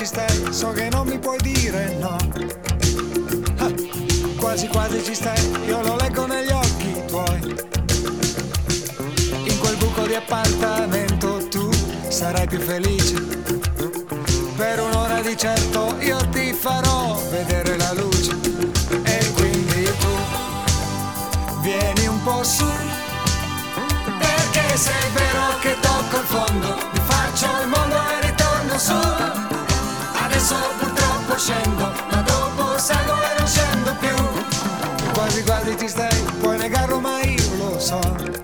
ci stai, so che non mi puoi dire no. Quasi quasi ci stai, io lo leggo negli occhi tuoi. In quel buco di appartamento tu sarai più felice. Per un'ora di certo io ti farò vedere la luce. E quindi tu vieni un po' su, perché se è vero che tocco il fondo, mi faccio il mondo e ritorno su. Adesso purtroppo scendo, ma dopo salgo e non scendo più. Quasi quasi ci stai, puoi negarlo ma io lo so.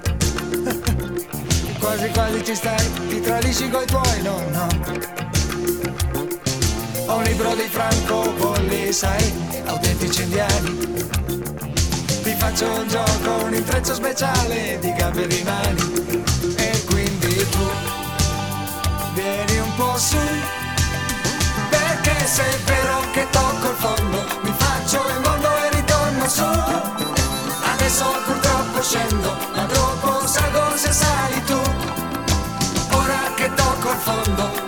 Quasi quasi ci stai, ti tradisci coi tuoi, no, no. Ho un libro di Franco Bolli, sai, autentici indiani. Ti faccio un gioco, un intreccio speciale di gambe e di mani. E quindi tu vieni un po' su, perché se è vero che tocco il fondo, mi faccio il mondo e ritorno su. Adesso purtroppo scendo, ma dopo salgo se sali tu. Ora che tocco il fondo